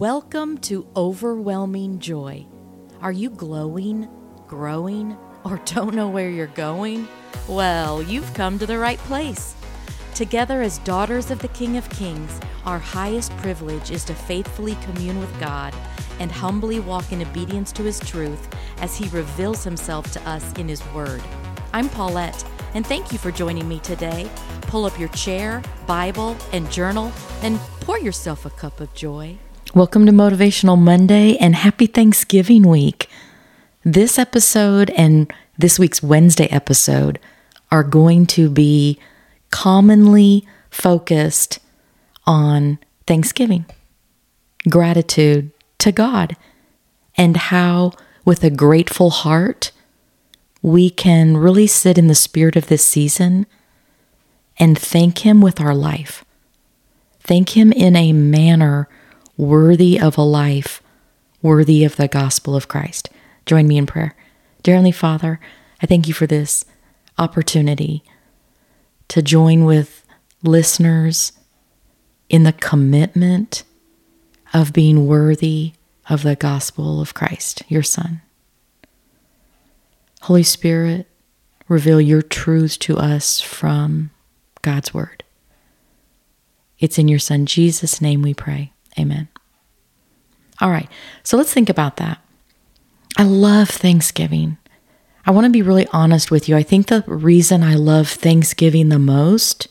Welcome to Overwhelming Joy. Are you glowing, growing, or don't know where you're going? Well, you've come to the right place. Together as daughters of the King of Kings, our highest privilege is to faithfully commune with God and humbly walk in obedience to His truth as He reveals Himself to us in His Word. I'm Paulette, and thank you for joining me today. Pull up your chair, Bible, and journal, and pour yourself a cup of joy. Welcome to Motivational Monday, and happy Thanksgiving week. This episode and this week's Wednesday episode are going to be commonly focused on Thanksgiving, gratitude to God, and how with a grateful heart we can really sit in the spirit of this season and thank Him with our life. Thank Him in a manner worthy of a life, worthy of the gospel of Christ. Join me in prayer. Dear Heavenly Father, I thank you for this opportunity to join with listeners in the commitment of being worthy of the gospel of Christ, your Son. Holy Spirit, reveal your truths to us from God's Word. It's in your Son Jesus' name we pray. Amen. All right, so let's think about that. I love Thanksgiving. I want to be really honest with you. I think the reason I love Thanksgiving the most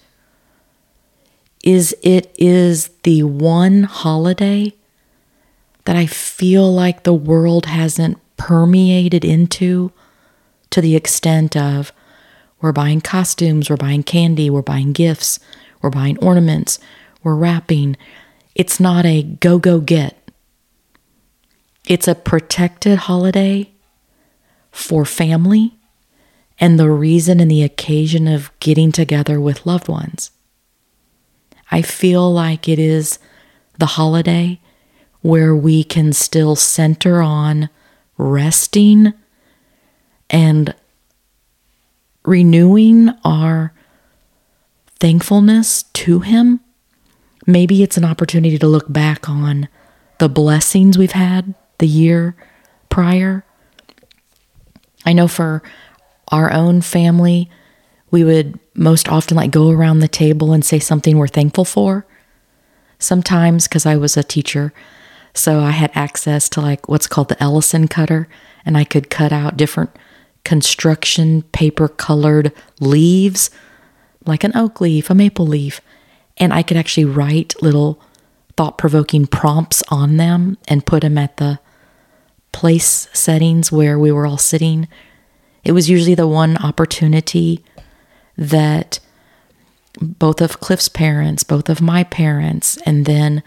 is it is the one holiday that I feel like the world hasn't permeated into to the extent of we're buying costumes, we're buying candy, we're buying gifts, we're buying ornaments, we're wrapping. It's not a go, get. It's a protected holiday for family and the reason and the occasion of getting together with loved ones. I feel like it is the holiday where we can still center on resting and renewing our thankfulness to Him. Maybe it's an opportunity to look back on the blessings we've had the year prior. I know for our own family, we would most often go around the table and say something we're thankful for. Sometimes, because I was a teacher, so I had access to what's called the Ellison cutter, and I could cut out different construction paper colored leaves, like an oak leaf, a maple leaf, and I could actually write little thought-provoking prompts on them and put them at the place settings where we were all sitting. It was usually the one opportunity that both of Cliff's parents, both of my parents, and then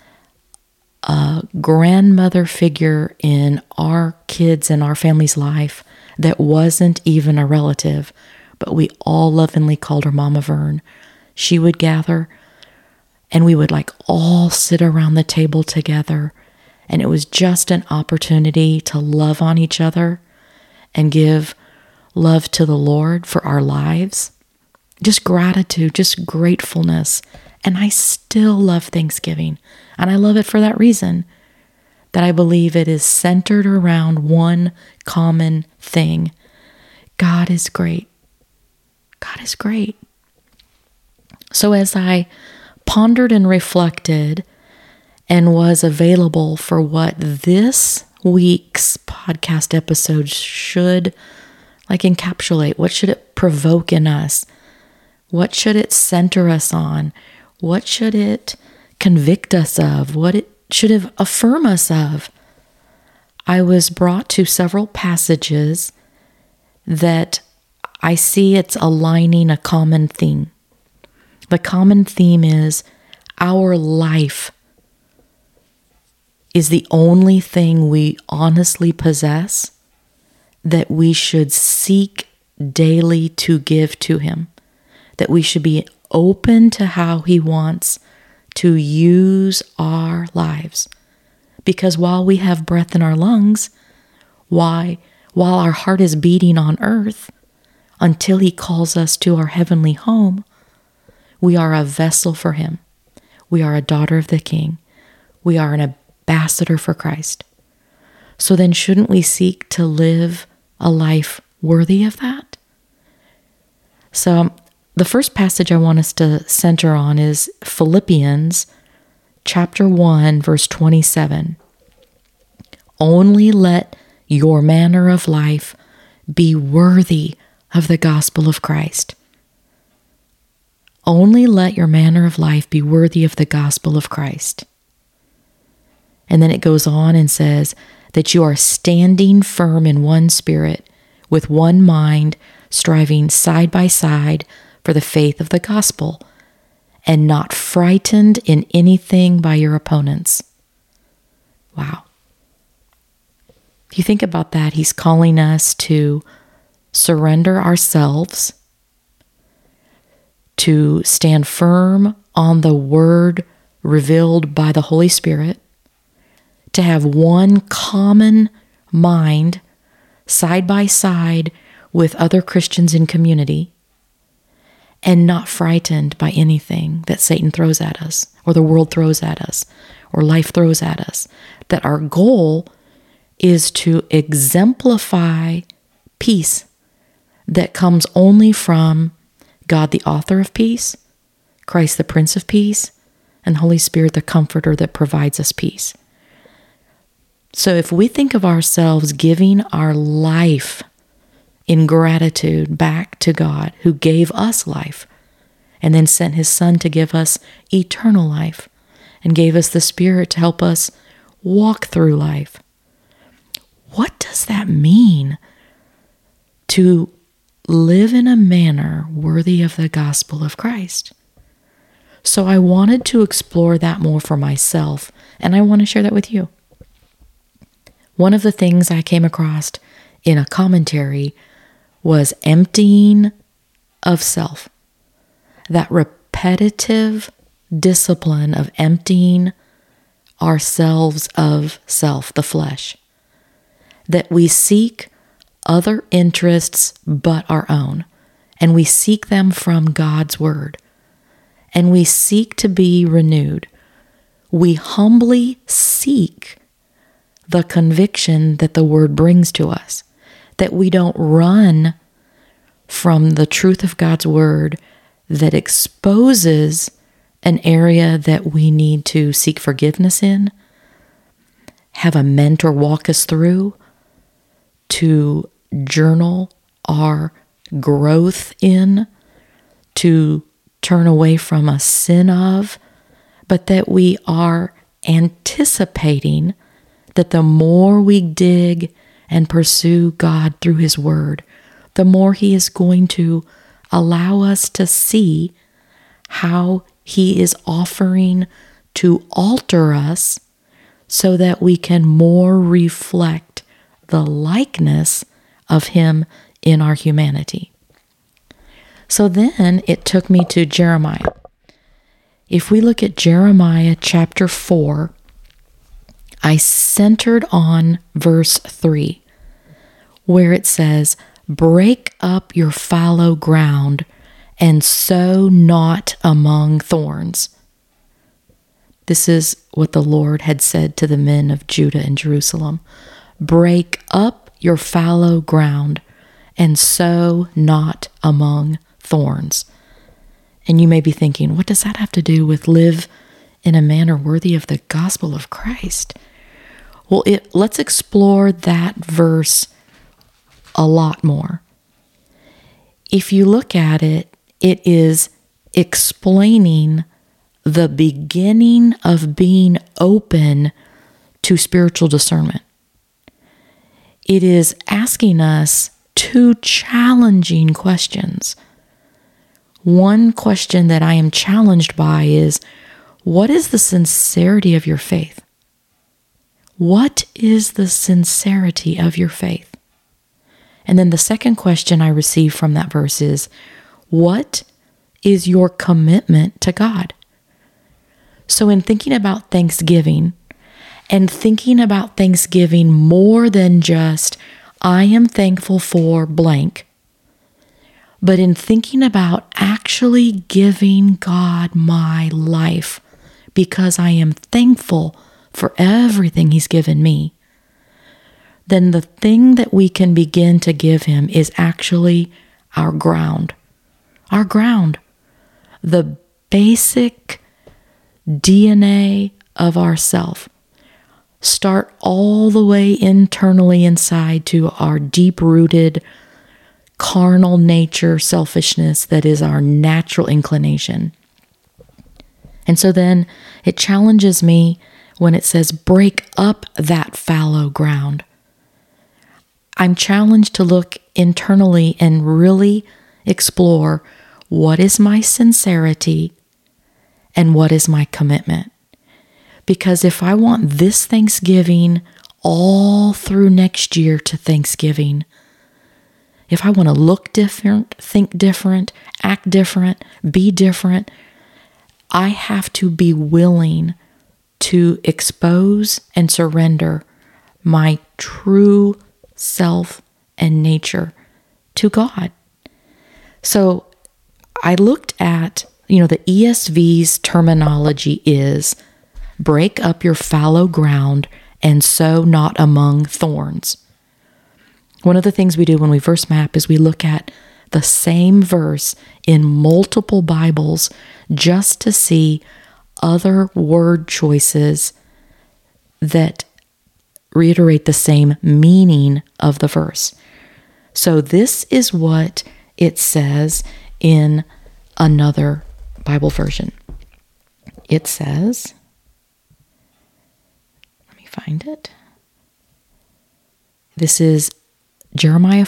a grandmother figure in our kids and our family's life that wasn't even a relative, but we all lovingly called her Mama Vern. She would gather and we would all sit around the table together, and it was just an opportunity to love on each other and give love to the Lord for our lives. Just gratitude, just gratefulness. And I still love Thanksgiving. And I love it for that reason, that I believe it is centered around one common thing. God is great. God is great. So as I pondered and reflected and was available for what this week's podcast episode should encapsulate, what should it provoke in us? What should it center us on? What should it convict us of? What it should it affirm us of? I was brought to several passages that I see it's aligning a common theme. The common theme is our life is the only thing we honestly possess that we should seek daily to give to Him, that we should be open to how He wants to use our lives. Because while we have breath in our lungs, while our heart is beating on earth, until He calls us to our heavenly home, we are a vessel for Him. We are a daughter of the King. We are an ambassador for Christ. So then shouldn't we seek to live a life worthy of that? So the first passage I want us to center on is Philippians chapter 1, verse 27. Only let your manner of life be worthy of the gospel of Christ. Only let your manner of life be worthy of the gospel of Christ. And then it goes on and says that you are standing firm in one spirit, with one mind, striving side by side for the faith of the gospel, and not frightened in anything by your opponents. Wow. If you think about that, he's calling us to surrender ourselves, to stand firm on the word revealed by the Holy Spirit, to have one common mind side by side with other Christians in community, and not frightened by anything that Satan throws at us, or the world throws at us, or life throws at us. That our goal is to exemplify peace that comes only from God, the author of peace, Christ, the Prince of Peace, and Holy Spirit, the Comforter that provides us peace. So if we think of ourselves giving our life in gratitude back to God, who gave us life and then sent his Son to give us eternal life and gave us the Spirit to help us walk through life, what does that mean to live in a manner worthy of the gospel of Christ? So I wanted to explore that more for myself, and I want to share that with you. One of the things I came across in a commentary was emptying of self. That repetitive discipline of emptying ourselves of self, the flesh. That we seek other interests but our own, and we seek them from God's word, and we seek to be renewed. We humbly seek the conviction that the word brings to us, that we don't run from the truth of God's word that exposes an area that we need to seek forgiveness in, have a mentor walk us through, to journal our growth in, to turn away from a sin of, but that we are anticipating that the more we dig and pursue God through his word, the more he is going to allow us to see how he is offering to alter us so that we can more reflect the likeness of him in our humanity. So then it took me to Jeremiah. If we look at Jeremiah chapter 4, I centered on verse 3, where it says, "Break up your fallow ground and sow not among thorns." This is what the Lord had said to the men of Judah and Jerusalem. Break up your fallow ground and sow not among thorns. And you may be thinking, what does that have to do with live in a manner worthy of the gospel of Christ? Well, let's explore that verse a lot more. If you look at it, it is explaining the beginning of being open to spiritual discernment. It is asking us two challenging questions. One question that I am challenged by is, what is the sincerity of your faith? What is the sincerity of your faith? And then the second question I receive from that verse is, what is your commitment to God? So in thinking about Thanksgiving, and thinking about Thanksgiving more than just, I am thankful for blank, but in thinking about actually giving God my life because I am thankful for everything he's given me, then the thing that we can begin to give him is actually our ground. Our ground. The basic DNA of ourself. Start all the way internally inside to our deep-rooted carnal nature, selfishness that is our natural inclination. And so then it challenges me when it says, break up that fallow ground. I'm challenged to look internally and really explore what is my sincerity and what is my commitment. Because if I want this Thanksgiving all through next year to Thanksgiving, if I want to look different, think different, act different, be different, I have to be willing to expose and surrender my true self and nature to God. So I looked at, the ESV's terminology is break up your fallow ground and sow not among thorns. One of the things we do when we verse map is we look at the same verse in multiple Bibles just to see other word choices that reiterate the same meaning of the verse. So this is what it says in another Bible version. It says, let me find it. This is Jeremiah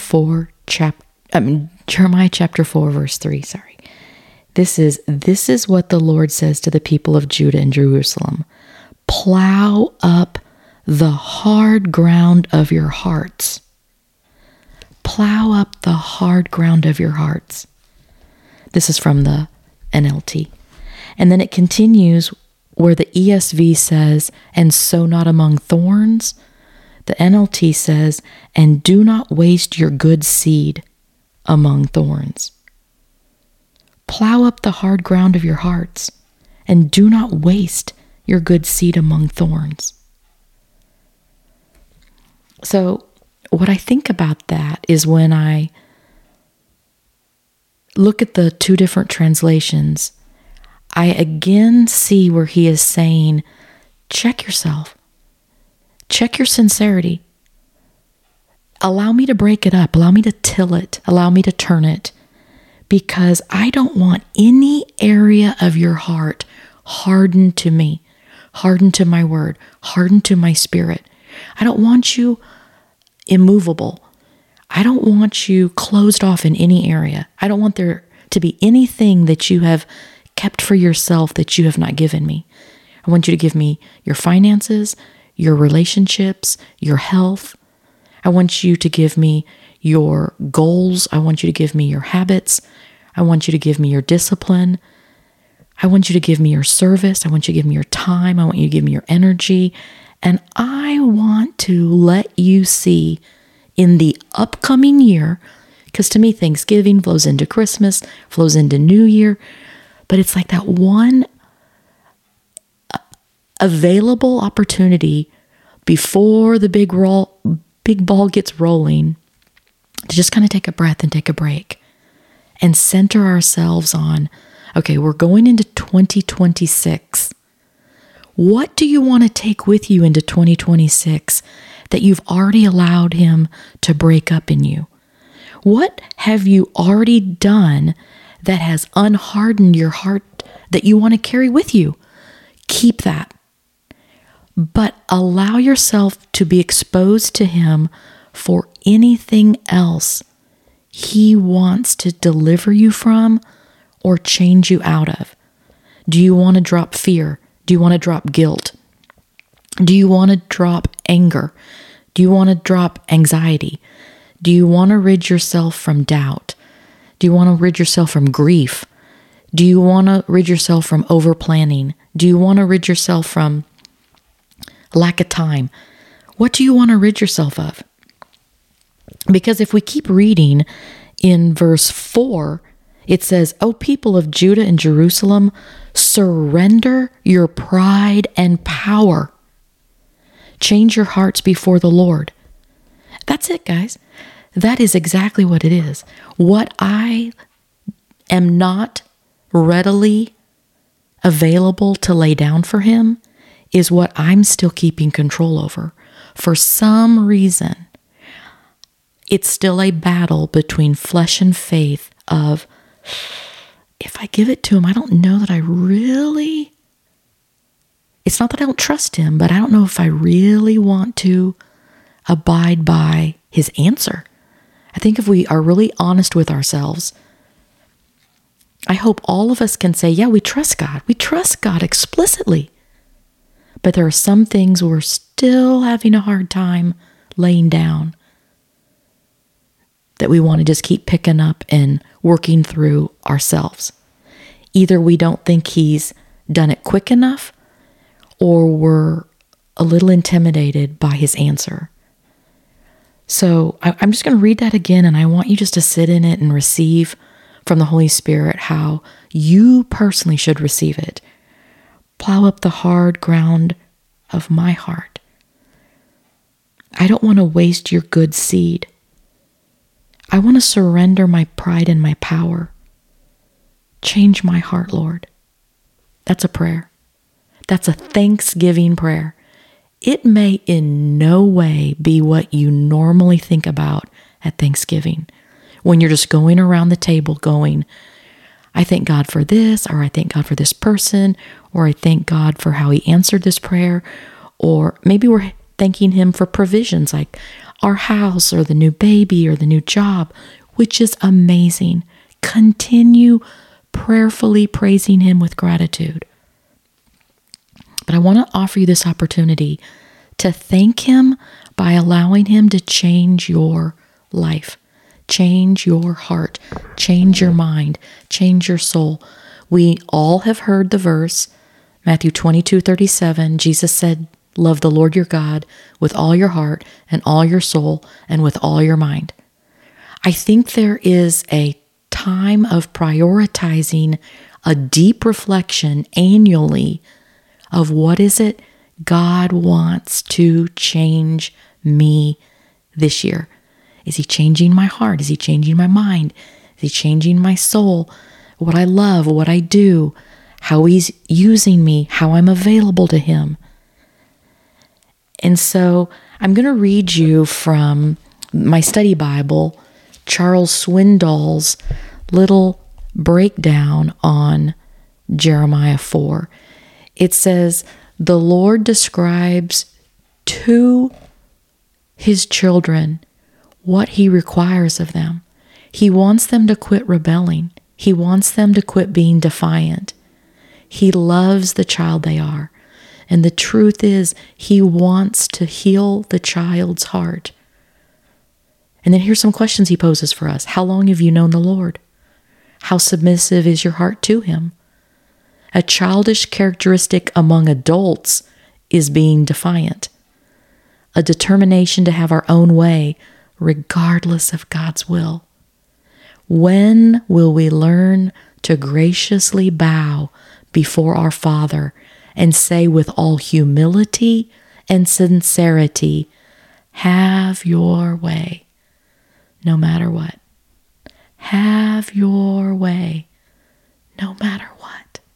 chapter 4, verse 3, sorry. This is what the Lord says to the people of Judah and Jerusalem. Plow up the hard ground of your hearts. Plow up the hard ground of your hearts. This is from the NLT. And then it continues where the ESV says, and sow not among thorns. The NLT says, and do not waste your good seed among thorns. Plow up the hard ground of your hearts, and do not waste your good seed among thorns. So what I think about that is when I look at the two different translations, I again see where he is saying, check yourself. Check your sincerity. Allow me to break it up. Allow me to till it. Allow me to turn it. Because I don't want any area of your heart hardened to me, hardened to my word, hardened to my spirit. I don't want you immovable. I don't want you closed off in any area. I don't want there to be anything that you have kept for yourself that you have not given me. I want you to give me your finances, your relationships, your health. I want you to give me your goals. I want you to give me your habits. I want you to give me your discipline. I want you to give me your service. I want you to give me your time. I want you to give me your energy. And I want to let you see in the upcoming year, because to me, Thanksgiving flows into Christmas, flows into New Year, but it's like that one available opportunity before the big ball gets rolling to just kind of take a breath and take a break and center ourselves on, okay, we're going into 2026. What do you want to take with you into 2026 that you've already allowed him to break up in you? What have you already done that has unhardened your heart that you want to carry with you? Keep that. But allow yourself to be exposed to him for anything else he wants to deliver you from or change you out of. Do you want to drop fear? Do you want to drop guilt? Do you want to drop anger? Do you want to drop anxiety? Do you want to rid yourself from doubt? Do you want to rid yourself from grief? Do you want to rid yourself from over-planning? Do you want to rid yourself from lack of time? What do you want to rid yourself of? Because if we keep reading in verse 4, it says, O people of Judah and Jerusalem, surrender your pride and power. Change your hearts before the Lord. That's it, guys. That is exactly what it is. What I am not readily available to lay down for him is what I'm still keeping control over. For some reason, it's still a battle between flesh and faith of, if I give it to him, I don't know that I really, it's not that I don't trust him, but I don't know if I really want to abide by his answer. I think if we are really honest with ourselves, I hope all of us can say, yeah, we trust God. We trust God explicitly. But there are some things we're still having a hard time laying down that we want to just keep picking up and working through ourselves. Either we don't think he's done it quick enough, or we're a little intimidated by his answer. So I'm just going to read that again, and I want you just to sit in it and receive from the Holy Spirit how you personally should receive it. Plow up the hard ground of my heart. I don't want to waste your good seed. I want to surrender my pride and my power. Change my heart, Lord. That's a prayer. That's a thanksgiving prayer. It may in no way be what you normally think about at Thanksgiving, when you're just going around the table going, I thank God for this, or I thank God for this person, or I thank God for how he answered this prayer, or maybe we're thanking him for provisions like our house or the new baby or the new job, which is amazing. Continue prayerfully praising him with gratitude. But I want to offer you this opportunity to thank him by allowing him to change your life, change your heart, change your mind, change your soul. We all have heard the verse, Matthew 22:37. Jesus said, love the Lord your God with all your heart and all your soul and with all your mind. I think there is a time of prioritizing a deep reflection annually of what is it God wants to change me this year. Is he changing my heart? Is he changing my mind? Is he changing my soul? What I love, what I do, how he's using me, how I'm available to him. And so I'm going to read you from my study Bible, Charles Swindoll's little breakdown on Jeremiah 4. It says, the Lord describes to his children what he requires of them. He wants them to quit rebelling. He wants them to quit being defiant. He loves the child they are. And the truth is, he wants to heal the child's heart. And then here's some questions he poses for us. How long have you known the Lord? How submissive is your heart to him? A childish characteristic among adults is being defiant. A determination to have our own way, regardless of God's will. When will we learn to graciously bow before our Father and say with all humility and sincerity, have your way, no matter what. Have your way, no matter what.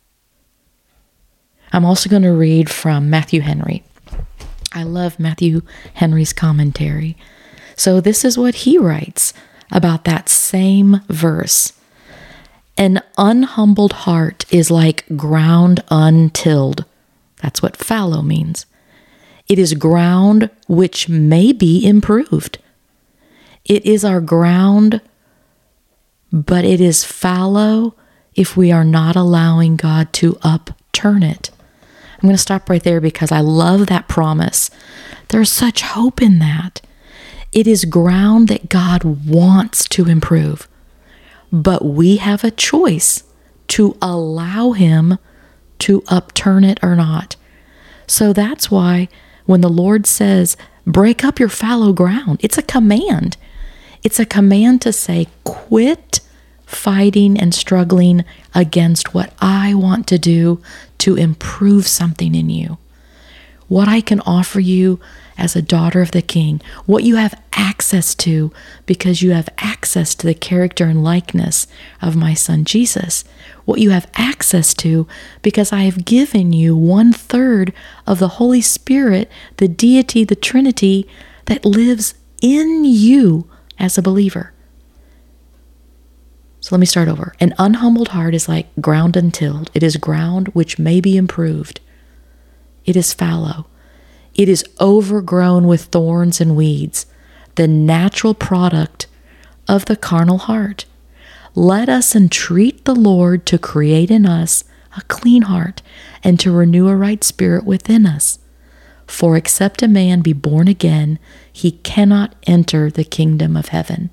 I'm also going to read from Matthew Henry. I love Matthew Henry's commentary. So this is what he writes about that same verse. An unhumbled heart is like ground untilled. That's what fallow means. It is ground which may be improved. It is our ground, but it is fallow if we are not allowing God to upturn it. I'm going to stop right there because I love that promise. There's such hope in that. It is ground that God wants to improve, but we have a choice to allow him to upturn it or not. So that's why when the Lord says, break up your fallow ground, it's a command. It's a command to say, quit fighting and struggling against what I want to do to improve something in you. what I can offer you as a daughter of the King, what you have access to because you have access to the character and likeness of my Son Jesus, what you have access to because I have given you 1/3 of the Holy Spirit, the deity, the Trinity that lives in you as a believer. So let me start over. An unhumbled heart is like ground untilled. It is ground which may be improved. It is fallow. It is overgrown with thorns and weeds, the natural product of the carnal heart. Let us entreat the Lord to create in us a clean heart and to renew a right spirit within us. For except a man be born again, he cannot enter the kingdom of heaven.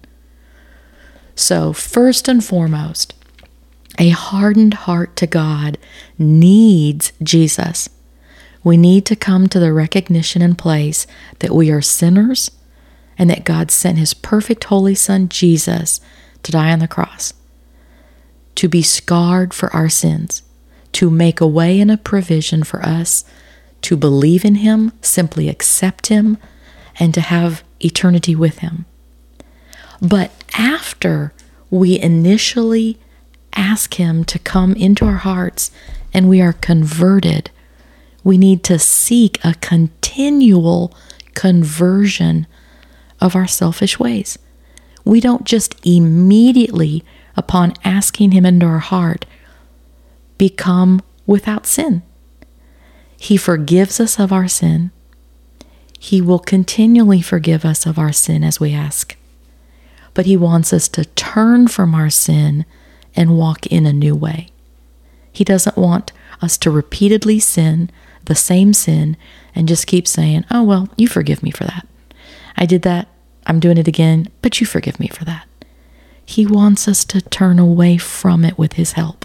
So first and foremost, a hardened heart to God needs Jesus. We need to come to the recognition and place that we are sinners and that God sent his perfect holy Son, Jesus, to die on the cross, to be scarred for our sins, to make a way and a provision for us to believe in him, simply accept him, and to have eternity with him. But after we initially ask him to come into our hearts and we are converted, we need to seek a continual conversion of our selfish ways. We don't just immediately, upon asking him into our heart, become without sin. He forgives us of our sin. He will continually forgive us of our sin as we ask. But he wants us to turn from our sin and walk in a new way. He doesn't want us to repeatedly sin the same sin and just keep saying, oh, well, you forgive me for that. I did that. I'm doing it again, but you forgive me for that. He wants us to turn away from it with his help.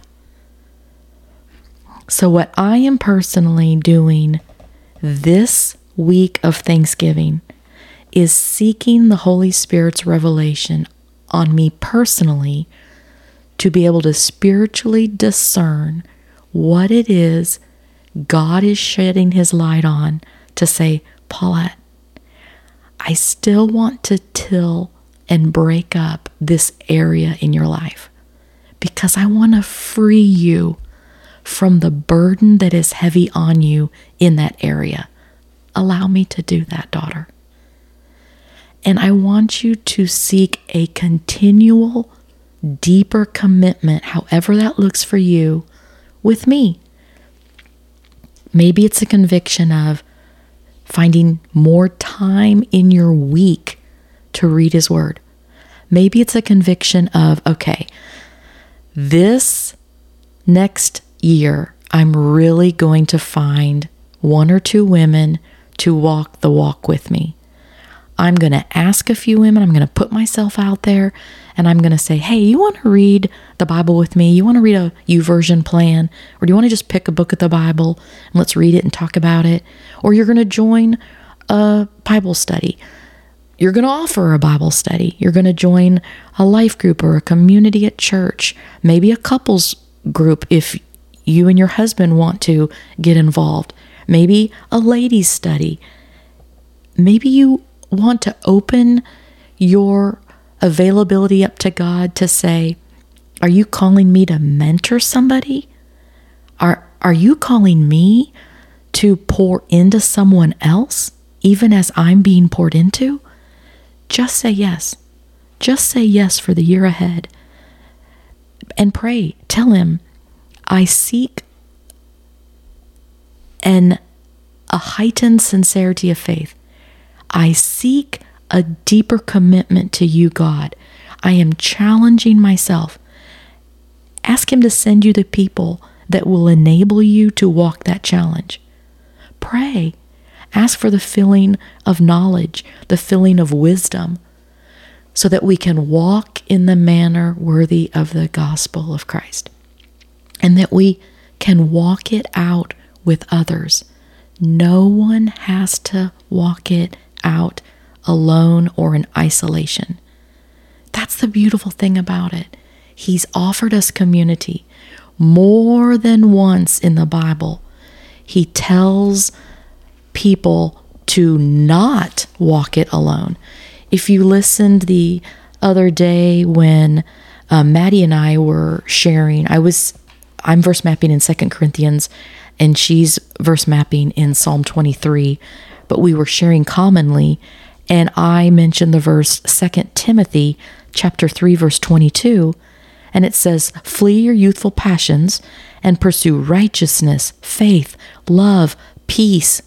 So what I am personally doing this week of Thanksgiving is seeking the Holy Spirit's revelation on me personally to be able to spiritually discern what it is God is shedding his light on to say, Paulette, I still want to till and break up this area in your life because I want to free you from the burden that is heavy on you in that area. Allow me to do that, daughter. And I want you to seek a continual, deeper commitment, however that looks for you, with me. Maybe it's a conviction of finding more time in your week to read his word. Maybe it's a conviction of, okay, this next year, I'm really going to find 1 or 2 women to walk the walk with me. I'm going to ask a few women, I'm going to put myself out there, and I'm going to say, hey, you want to read the Bible with me? You want to read a YouVersion plan? Or do you want to just pick a book of the Bible and let's read it and talk about it? Or you're going to join a Bible study. You're going to offer a Bible study. You're going to join a life group or a community at church, maybe a couples group if you and your husband want to get involved. Maybe a ladies' study. Maybe you want to open your availability up to God to say, are you calling me to mentor somebody? Are you calling me to pour into someone else, even as I'm being poured into? Just say yes. Just say yes for the year ahead. And pray. Tell him, I seek a heightened sincerity of faith. I seek a deeper commitment to you, God. I am challenging myself. Ask him to send you the people that will enable you to walk that challenge. Pray. Ask for the filling of knowledge, the filling of wisdom, so that we can walk in the manner worthy of the gospel of Christ, and that we can walk it out with others. No one has to walk it out alone or in isolation. That's the beautiful thing about it. He's offered us community. More than once in the Bible, he tells people to not walk it alone. If you listened the other day when Maddie and I were sharing, I'm verse mapping in 2 Corinthians, and she's verse mapping in Psalm 23, but we were sharing commonly, and I mentioned the verse 2 Timothy chapter 3, verse 22, and it says, "Flee your youthful passions and pursue righteousness, faith, love, peace,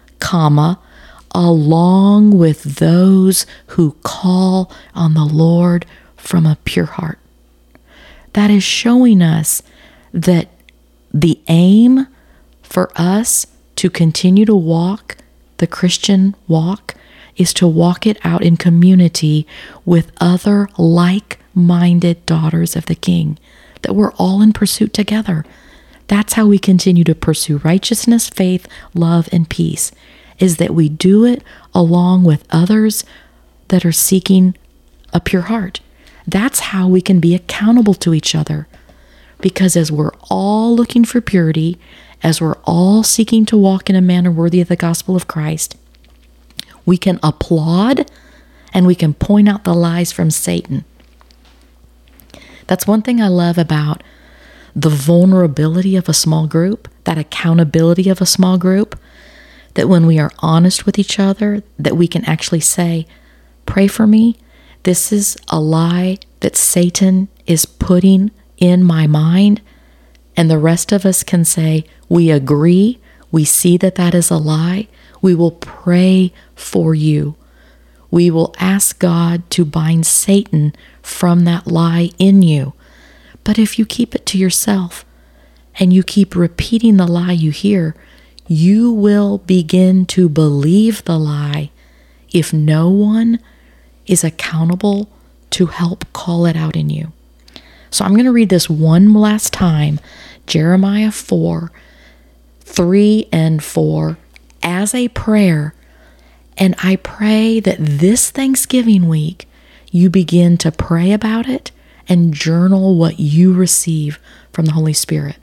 along with those who call on the Lord from a pure heart." That is showing us that the aim for us to continue to walk the Christian walk is to walk it out in community with other like-minded daughters of the King, that we're all in pursuit together. That's how we continue to pursue righteousness, faith, love, and peace, is that we do it along with others that are seeking a pure heart. That's how we can be accountable to each other. Because as we're all looking for purity, as we're all seeking to walk in a manner worthy of the gospel of Christ, we can applaud and we can point out the lies from Satan. That's one thing I love about the vulnerability of a small group, that accountability of a small group, that when we are honest with each other, that we can actually say, "Pray for me. This is a lie that Satan is putting in my mind." And the rest of us can say, "We agree. We see that that is a lie. We will pray for you. We will ask God to bind Satan from that lie in you." But if you keep it to yourself and you keep repeating the lie you hear, you will begin to believe the lie if no one is accountable to help call it out in you. So I'm going to read this one last time, Jeremiah 4, 3 and 4, as a prayer. And I pray that this Thanksgiving week, you begin to pray about it and journal what you receive from the Holy Spirit.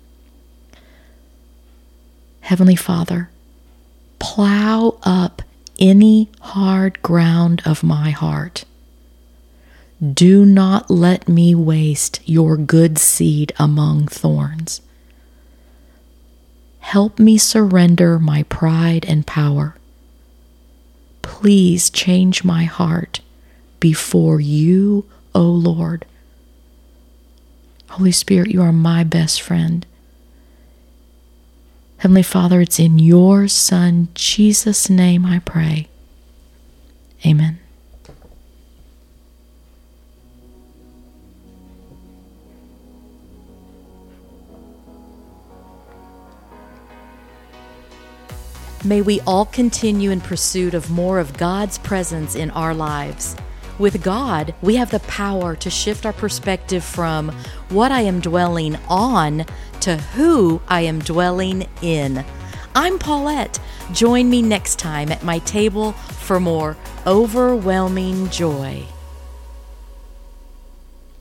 Heavenly Father, plow up any hard ground of my heart. Do not let me waste your good seed among thorns. Help me surrender my pride and power. Please change my heart before you, O Lord. Holy Spirit, you are my best friend. Heavenly Father, it's in your Son, Jesus' name I pray. Amen. May we all continue in pursuit of more of God's presence in our lives. With God, we have the power to shift our perspective from what I am dwelling on to who I am dwelling in. I'm Paulette. Join me next time at my table for more overwhelming joy.